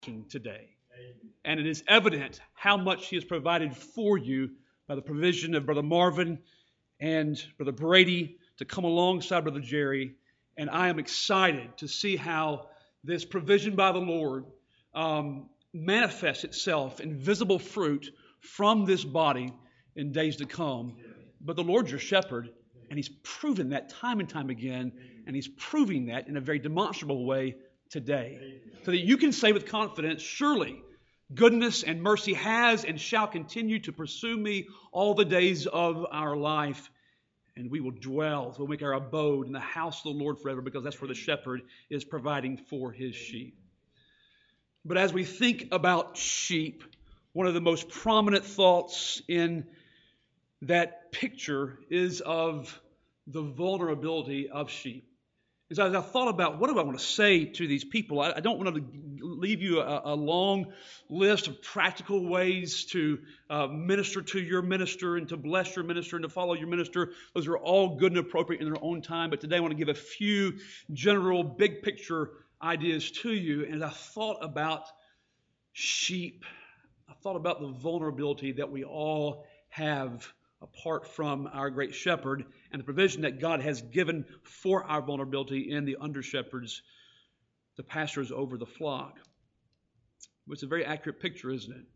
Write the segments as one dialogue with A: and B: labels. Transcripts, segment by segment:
A: today. And it is evident how much He has provided for you by the provision of Brother Marvin and Brother Brady to come alongside Brother Jerry. And I am excited to see how this provision by the Lord manifests itself in visible fruit from this body in days to come. But the Lord's your shepherd, and He's proven that time and time again, and He's proving that in a very demonstrable way today. So that you can say with confidence, surely goodness and mercy has and shall continue to pursue me all the days of our life. And we will dwell, we'll make our abode in the house of the Lord forever, because that's where the shepherd is providing for his sheep. But as we think about sheep, one of the most prominent thoughts in that picture is of the vulnerability of sheep. As I thought about what do I want to say to these people, I don't want to leave you a long list of practical ways to minister to your minister and to bless your minister and to follow your minister. Those are all good and appropriate in their own time. But today I want to give a few general big picture ideas to you. And as I thought about sheep, I thought about the vulnerability that we all have apart from our great shepherd, and the provision that God has given for our vulnerability in the under-shepherds, the pastors over the flock. It's a very accurate picture, isn't it?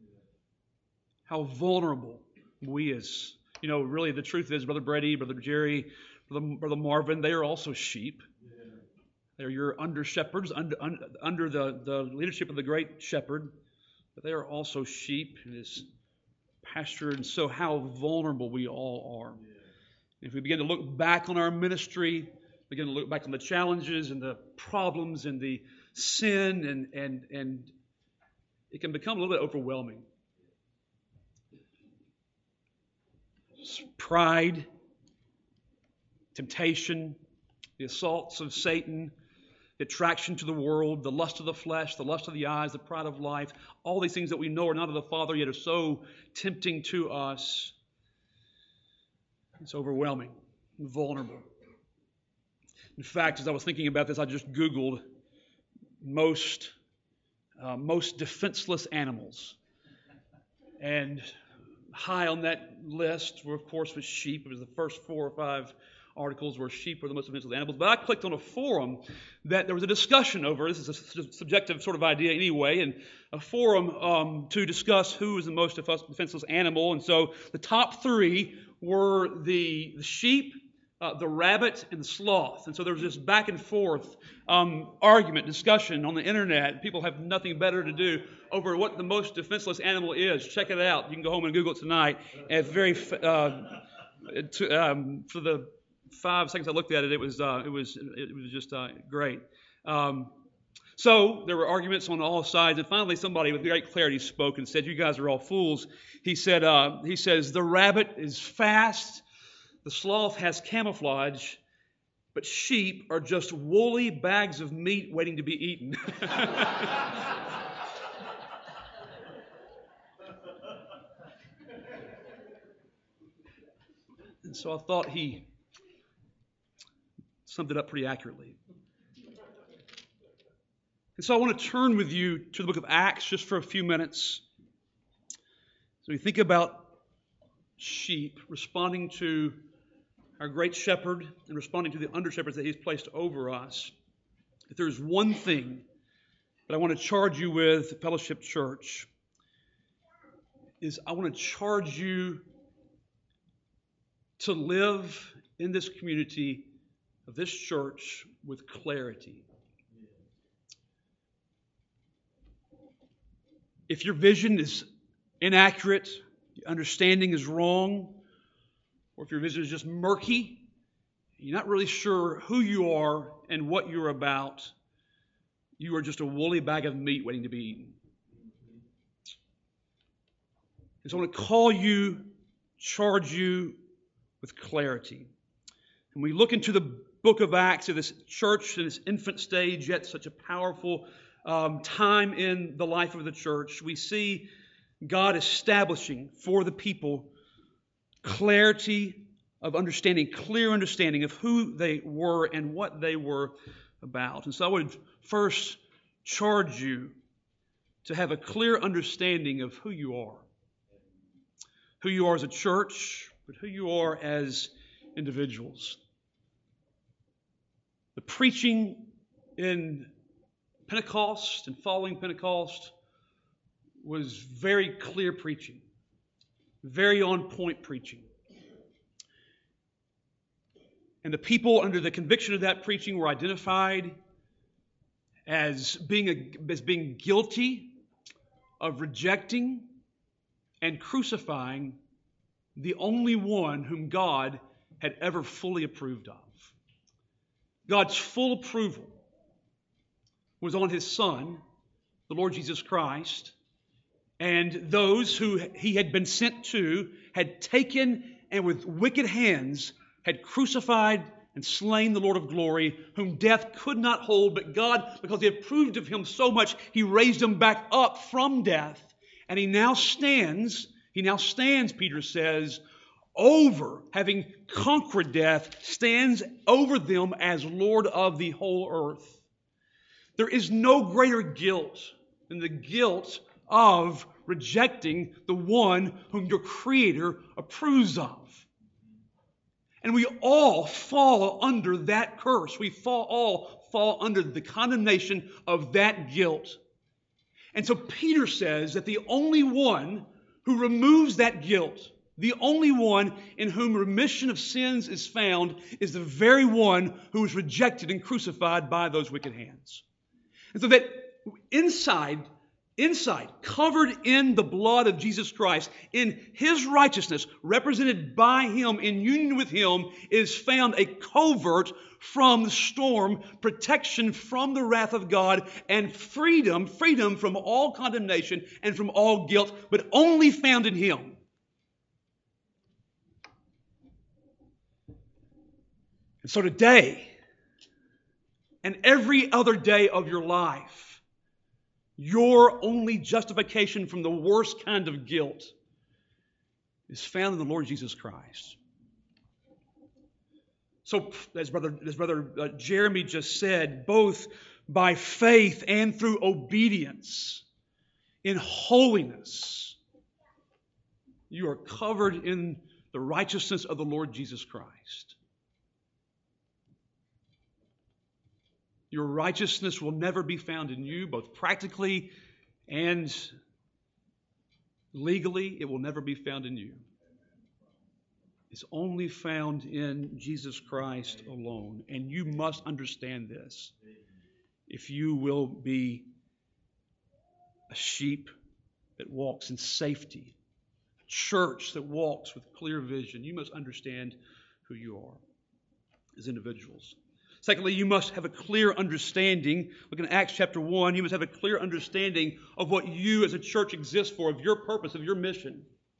A: How vulnerable we as, really the truth is, Brother Brady, Brother Jerry, Brother Marvin, they are also sheep. They're your under-shepherds, under the leadership of the great shepherd, but they are also sheep in his pasture, and so how vulnerable we all are. If we begin to look back on our ministry, begin to look back on the challenges and the problems and the sin, and it can become a little bit overwhelming. Pride, temptation, the assaults of Satan, the attraction to the world, the lust of the flesh, the lust of the eyes, the pride of life, all these things that we know are not of the Father, yet are so tempting to us. It's overwhelming, vulnerable. In fact, as I was thinking about this, I just Googled most defenseless animals. And high on that list were, of course, was sheep. It was the first 4 or 5 articles where sheep were the most defenseless animals. But I clicked on a forum that there was a discussion over. This is a subjective sort of idea anyway, and a forum to discuss who is the most defenseless animal. And so the top 3 were the sheep, the rabbit, and the sloth. And so there was this back and forth argument, discussion on the internet. People have nothing better to do over what the most defenseless animal is. Check it out. You can go home and Google it tonight. And for the 5 seconds I looked at it, it was just great. So there were arguments on all sides, and finally somebody with great clarity spoke and said, "You guys are all fools." He says, "The rabbit is fast, the sloth has camouflage, but sheep are just woolly bags of meat waiting to be eaten." And so I thought he summed it up pretty accurately. And so I want to turn with you to the book of Acts just for a few minutes. So we think about sheep responding to our great shepherd and responding to the under-shepherds that He's placed over us. If there's one thing that I want to charge you with, Fellowship Church, is I want to charge you to live in this community of this church with clarity. If your vision is inaccurate, your understanding is wrong, or if your vision is just murky, you're not really sure who you are and what you're about, you are just a woolly bag of meat waiting to be eaten. And so I want to call you, charge you with clarity. And we look into the book of Acts of this church in its infant stage, yet such a powerful time in the life of the church. We see God establishing for the people clarity of understanding, clear understanding of who they were and what they were about. And so I would first charge you to have a clear understanding of who you are. Who you are as a church, but who you are as individuals. The preaching in Pentecost and following Pentecost was very clear preaching, very on point preaching. And the people under the conviction of that preaching were identified as being guilty of rejecting and crucifying the only one whom God had ever fully approved of. God's full approval was on His Son, the Lord Jesus Christ, and those who He had been sent to had taken and with wicked hands had crucified and slain the Lord of glory, whom death could not hold, but God, because He approved of Him so much, He raised Him back up from death, and He now stands, Peter says, over, having conquered death, stands over them as Lord of the whole earth. There is no greater guilt than the guilt of rejecting the one whom your Creator approves of. And we all fall under that curse. We all fall under the condemnation of that guilt. And so Peter says that the only one who removes that guilt, the only one in whom remission of sins is found, is the very one who was rejected and crucified by those wicked hands. And so that inside, covered in the blood of Jesus Christ, in His righteousness, represented by Him, in union with Him, is found a covert from the storm, protection from the wrath of God, and freedom from all condemnation and from all guilt, but only found in Him. And so today, and every other day of your life, your only justification from the worst kind of guilt is found in the Lord Jesus Christ. So, as Brother Jeremy just said, both by faith and through obedience, in holiness, you are covered in the righteousness of the Lord Jesus Christ. Your righteousness will never be found in you, both practically and legally. It will never be found in you. It's only found in Jesus Christ alone. And you must understand this if you will be a sheep that walks in safety, a church that walks with clear vision. You must understand who you are as individuals. Secondly, you must have a clear understanding. Look in Acts chapter 1. You must have a clear understanding of what you as a church exist for, of your purpose, of your mission.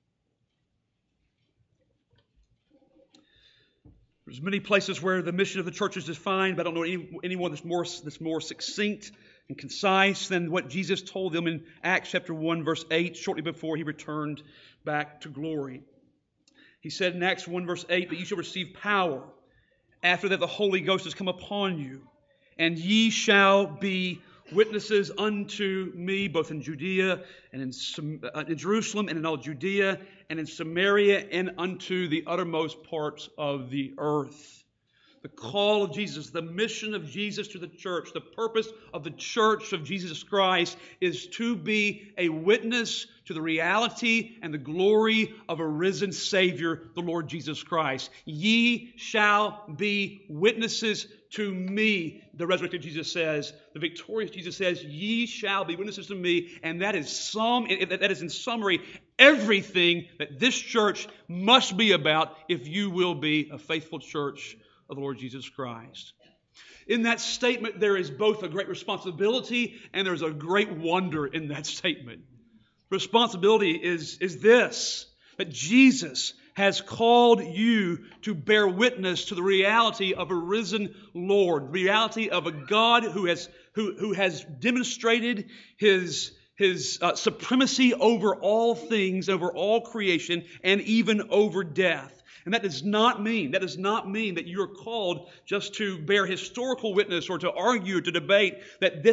A: There's many places where the mission of the church is defined, but I don't know anyone that's more succinct and concise than what Jesus told them in Acts chapter 1, verse 8, shortly before He returned back to glory. He said in Acts 1, verse 8, that you shall receive power. After that, the Holy Ghost has come upon you, and ye shall be witnesses unto me, both in Judea and in Jerusalem and in all Judea and in Samaria and unto the uttermost parts of the earth. The call of Jesus, the mission of Jesus to the church, the purpose of the church of Jesus Christ is to be a witness to the reality and the glory of a risen Savior, the Lord Jesus Christ. Ye shall be witnesses to me, the resurrected Jesus says. The victorious Jesus says, ye shall be witnesses to me. And that is in summary everything that this church must be about if you will be a faithful church of the Lord Jesus Christ. In that statement, there is both a great responsibility and there's a great wonder in that statement. Responsibility is this, that Jesus has called you to bear witness to the reality of a risen Lord, the reality of a God who has demonstrated His supremacy over all things, over all creation, and even over death. And that does not mean that you are called just to bear historical witness or to argue, to debate that this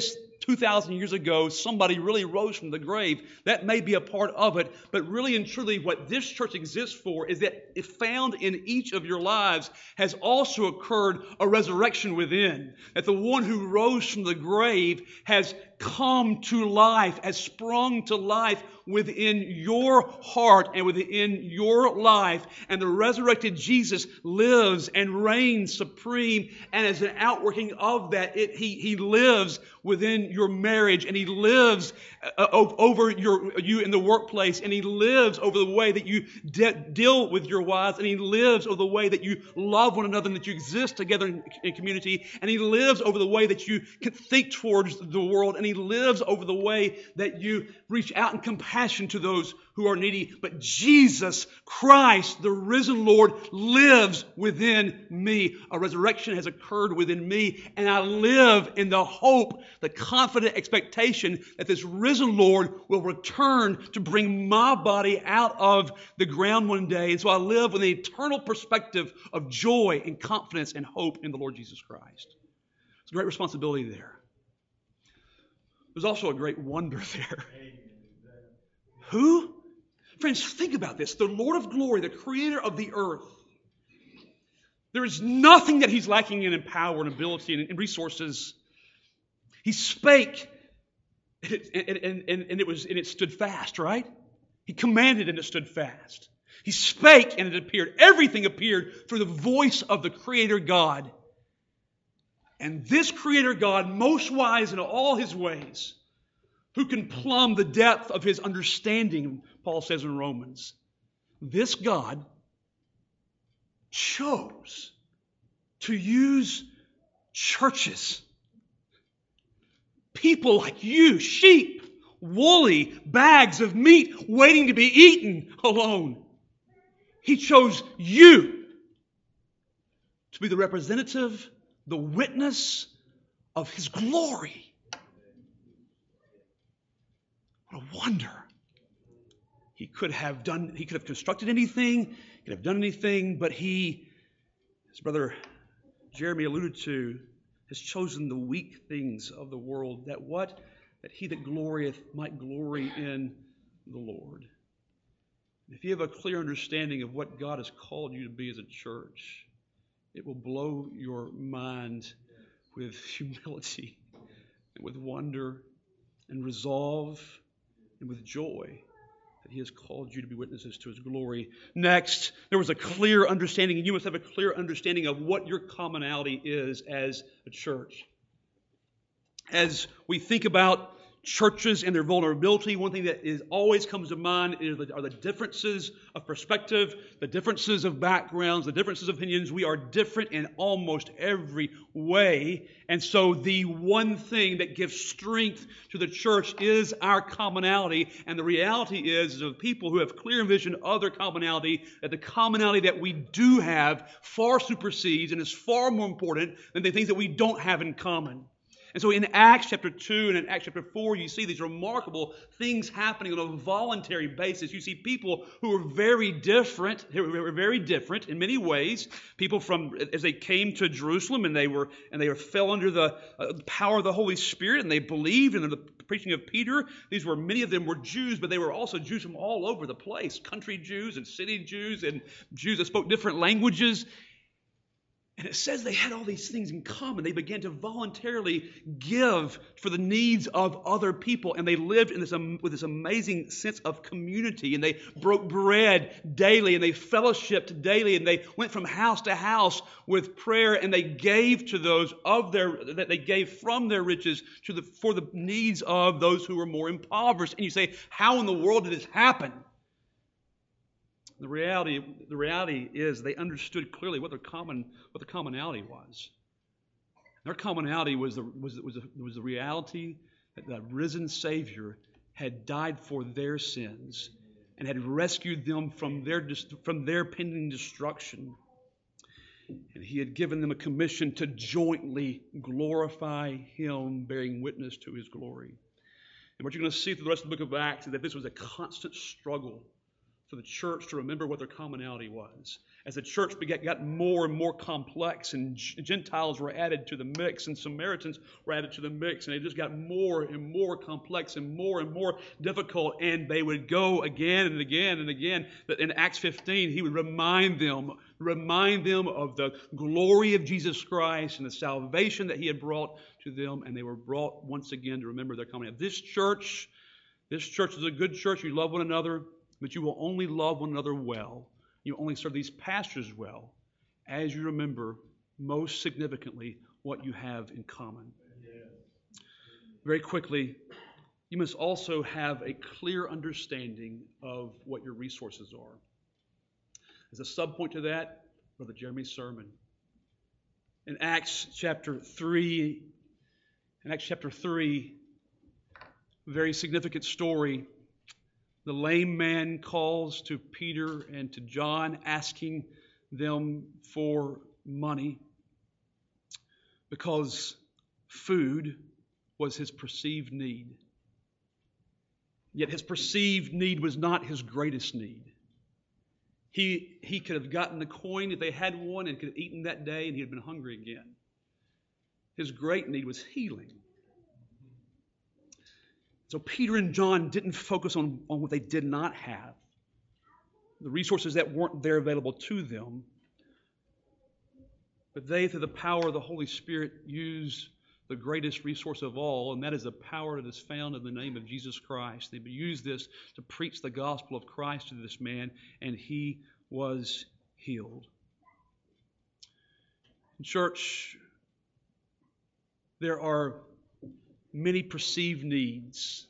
A: 2,000 years ago somebody really rose from the grave. That may be a part of it, but really and truly what this church exists for is that if found in each of your lives has also occurred a resurrection within. That the one who rose from the grave has come to life, has sprung to life within your heart and within your life. And the resurrected Jesus lives and reigns supreme. And as an outworking of that, He lives within your marriage, and He lives over you in the workplace, and He lives over the way that you deal with your wives, and He lives over the way that you love one another and that you exist together in community, and He lives over the way that you can think towards the world, and He lives over the way that you reach out in compassion to those who are needy. But Jesus Christ, the risen Lord, lives within me. A resurrection has occurred within me, and I live in the hope, the confident expectation that this risen Lord will return to bring my body out of the ground one day. And so I live with an eternal perspective of joy and confidence and hope in the Lord Jesus Christ. There's a great responsibility there. There's also a great wonder there. Who? Friends, think about this. The Lord of glory, the creator of the earth. There is nothing that He's lacking in power and ability and resources. He spake, and it stood fast, right? He commanded, and it stood fast. He spake, and it appeared. Everything appeared through the voice of the Creator God. And this Creator God, most wise in all His ways, who can plumb the depth of His understanding, Paul says in Romans, this God chose to use churches. People like you, sheep, woolly bags of meat waiting to be eaten alone. He chose you to be the representative, the witness of His glory. What a wonder. He could have constructed anything, he could have done anything, but He, as Brother Jeremy alluded to, has chosen the weak things of the world, that he that glorieth might glory in the Lord. If you have a clear understanding of what God has called you to be as a church, it will blow your mind with humility and with wonder and resolve and with joy that He has called you to be witnesses to His glory. Next, there was a clear understanding, and you must have a clear understanding of what your commonality is as a church. As we think about churches and their vulnerability, one thing that always comes to mind are the differences of perspective, the differences of backgrounds, the differences of opinions. We are different in almost every way. And so the one thing that gives strength to the church is our commonality. And the reality is of people who have clear vision of their commonality, that the commonality that we do have far supersedes and is far more important than the things that we don't have in common. And so in Acts chapter 2 and in Acts chapter 4, you see these remarkable things happening on a voluntary basis. You see people who are very different in many ways. People from, as they came to Jerusalem and they fell under the power of the Holy Spirit, and they believed in the preaching of Peter. Many of them were Jews, but they were also Jews from all over the place. Country Jews and city Jews and Jews that spoke different languages. And it says they had all these things in common. They began to voluntarily give for the needs of other people. And they lived with this amazing sense of community. And they broke bread daily. And they fellowshiped daily. And they went from house to house with prayer. And they gave to those that they gave from their riches for the needs of those who were more impoverished. And you say, how in the world did this happen? The reality is they understood clearly what the commonality was. Their commonality was the reality that the risen Savior had died for their sins and had rescued them from their pending destruction. And He had given them a commission to jointly glorify Him, bearing witness to His glory. And what you're going to see through the rest of the book of Acts is that this was a constant struggle for the church to remember what their commonality was. As the church got more and more complex, and Gentiles were added to the mix, and Samaritans were added to the mix, and it just got more and more complex and more difficult, and they would go again and again and again. That in Acts 15, he would remind them of the glory of Jesus Christ and the salvation that he had brought to them, and they were brought once again to remember their commonality. This church is a good church. You love one another, but you will only love one another well. You only serve these pastors well as you remember, most significantly, what you have in common. Very quickly, you must also have a clear understanding of what your resources are. As a subpoint to that, Brother Jeremy's sermon. In Acts chapter 3, very significant story. The lame man calls to Peter and to John, asking them for money because food was his perceived need. Yet his perceived need was not his greatest need. He could have gotten the coin if they had one and could have eaten that day, and he had been hungry again. His great need was healing. So Peter and John didn't focus on what they did not have, the resources that weren't there available to them, but they, through the power of the Holy Spirit, used the greatest resource of all, and that is the power that is found in the name of Jesus Christ. They used this to preach the gospel of Christ to this man, and he was healed. In church, there are many perceived needs,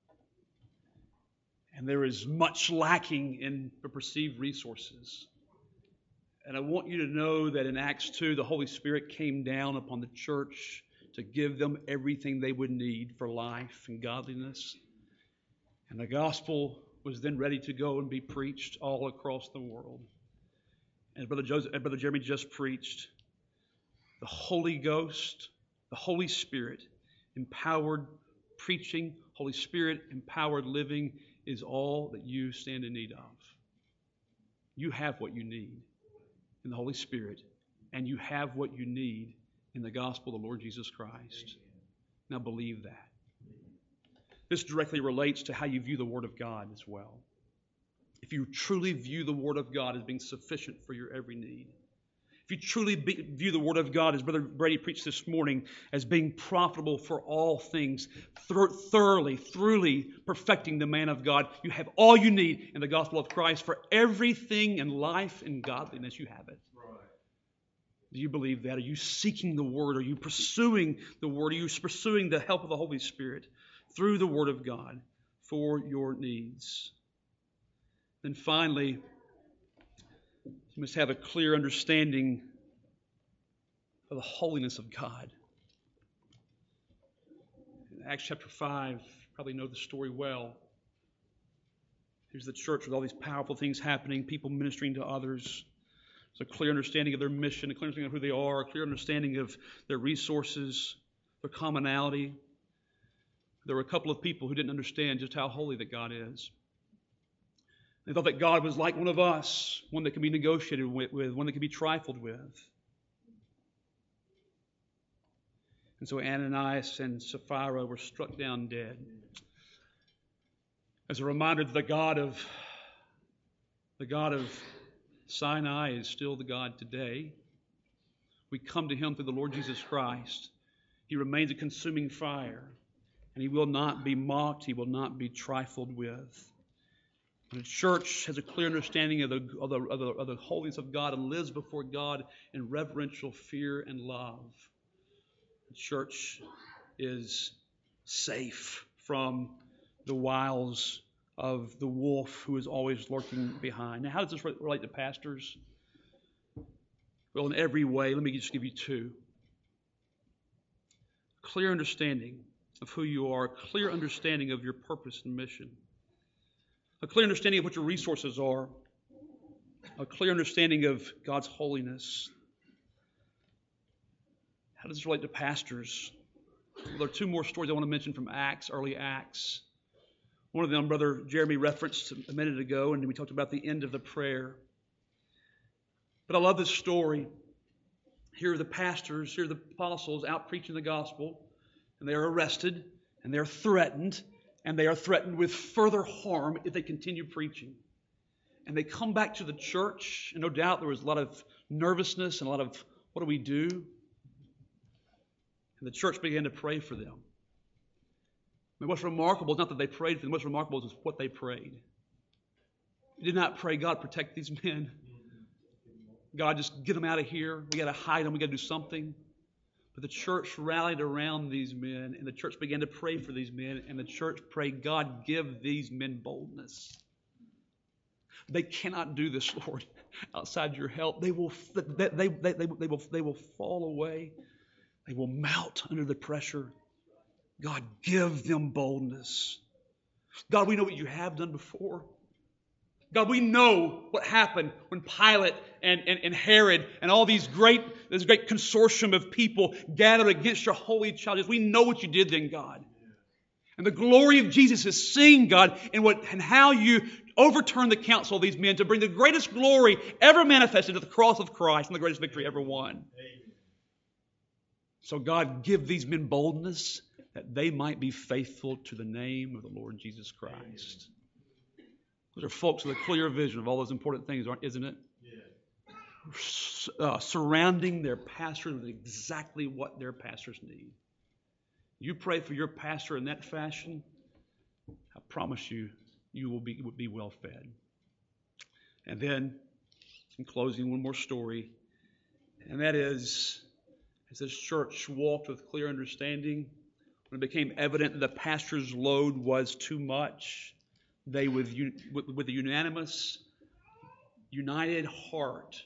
A: and there is much lacking in the perceived resources. And I want you to know that in Acts 2, the Holy Spirit came down upon the church to give them everything they would need for life and godliness. And the gospel was then ready to go and be preached all across the world. And Brother Jeremy just preached, the Holy Ghost, the Holy Spirit, empowered preaching, Holy Spirit empowered living is all that you stand in need of. You have what you need in the Holy Spirit, and you have what you need in the gospel of the Lord Jesus Christ. Now believe that. This directly relates to how you view the Word of God as well. If you truly view the Word of God as being sufficient for your every need, if you truly view the Word of God, as Brother Brady preached this morning, as being profitable for all things, thoroughly perfecting the man of God, you have all you need in the gospel of Christ for everything in life and godliness. You have it. Right. Do you believe that? Are you seeking the Word? Are you pursuing the Word? Are you pursuing the help of the Holy Spirit through the Word of God for your needs? Then finally, you must have a clear understanding of the holiness of God. In Acts chapter 5, you probably know the story well. Here's the church with all these powerful things happening, people ministering to others. There's a clear understanding of their mission, a clear understanding of who they are, a clear understanding of their resources, their commonality. There were a couple of people who didn't understand just how holy that God is. They thought that God was like one of us, one that can be negotiated with, one that can be trifled with. And so Ananias and Sapphira were struck down dead. As a reminder that the God of Sinai is still the God today. We come to Him through the Lord Jesus Christ. He remains a consuming fire, and He will not be mocked. He will not be trifled with. The church has a clear understanding of the holiness of God and lives before God in reverential fear and love. The church is safe from the wiles of the wolf who is always lurking behind. Now, how does this relate to pastors? Well, in every way. Let me just give you two. Clear understanding of who you are, a clear understanding of your purpose and mission. A clear understanding of what your resources are. A clear understanding of God's holiness. How does this relate to pastors? Well, there are two more stories I want to mention from Acts, early Acts. One of them, Brother Jeremy referenced a minute ago, and we talked about the end of the prayer. But I love this story. Here are the pastors, here are the apostles out preaching the gospel, and they are arrested, and they are threatened, and they are threatened with further harm if they continue preaching. And they come back to the church, and no doubt there was a lot of nervousness and a lot of, what do we do? And the church began to pray for them. And what's remarkable is not that they prayed for them. What's remarkable is what they prayed. They did not pray, God, protect these men. God, just get them out of here. We got to hide them. We got to do something. But the church rallied around these men, and the church began to pray for these men, and the church prayed, God, give these men boldness. They cannot do this, Lord, outside your help. They will fall away. They will melt under the pressure. God, give them boldness. God, we know what you have done before. God, we know what happened when Pilate and Herod and all this great consortium of people gathered against your holy child. We know what you did then, God. And the glory of Jesus is seen, God, in how you overturned the counsel of these men to bring the greatest glory ever manifested at the cross of Christ and the greatest victory ever won. So, God, give these men boldness that they might be faithful to the name of the Lord Jesus Christ. Those are folks with a clear vision of all those important things, isn't it? Yeah. Surrounding their pastors with exactly what their pastors need. You pray for your pastor in that fashion, I promise you, you will be well fed. And then, in closing, one more story, and that is, as this church walked with clear understanding, when it became evident that the pastor's load was too much, they, with a unanimous, united heart,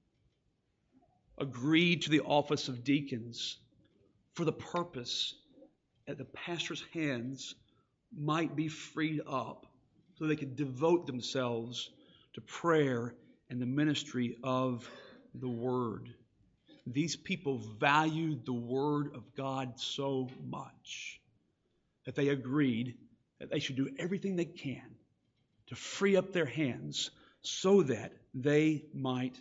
A: agreed to the office of deacons for the purpose that the pastor's hands might be freed up so they could devote themselves to prayer and the ministry of the Word. These people valued the Word of God so much that they agreed that they should do everything they can to free up their hands so that they might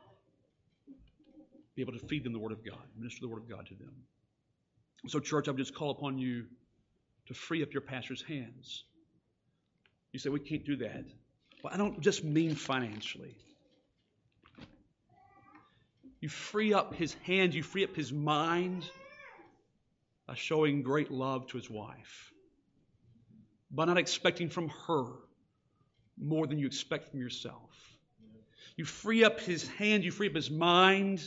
A: be able to feed them the Word of God, minister the Word of God to them. So, church, I would just call upon you to free up your pastor's hands. You say, we can't do that. Well, I don't just mean financially. You free up his hands, you free up his mind by showing great love to his wife, by not expecting from her more than you expect from yourself. You free up his hand, you free up his mind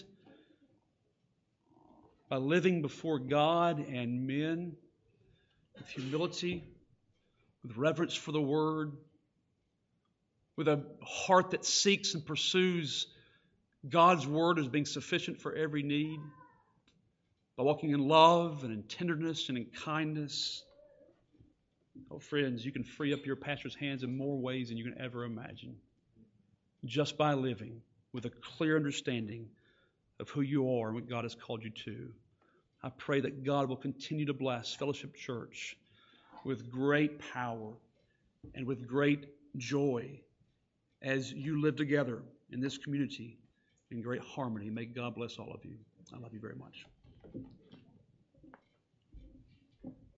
A: by living before God and men with humility, with reverence for the Word, with a heart that seeks and pursues God's Word as being sufficient for every need, by walking in love and in tenderness and in kindness. Oh, friends, you can free up your pastor's hands in more ways than you can ever imagine, just by living with a clear understanding of who you are and what God has called you to. I pray that God will continue to bless Fellowship Church with great power and with great joy as you live together in this community in great harmony. May God bless all of you. I love you very much.